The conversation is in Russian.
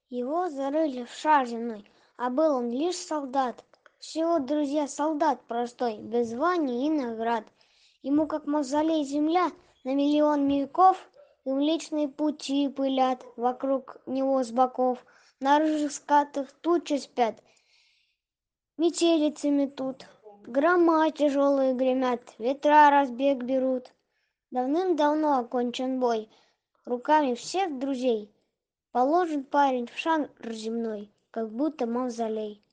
Его зарыли в шар земной, а был он лишь солдат. Всего, друзья, солдат простой, без званий и наград. Ему, как мавзолей земля, на миллион веков, и Млечные пути пылят вокруг него с боков. На рыжих скатах тучи спят, метелицы метут, грома тяжелые гремят, ветра разбег берут. Давным-давно окончен бой, руками всех друзей положен парень в шар земной, как будто мавзолей.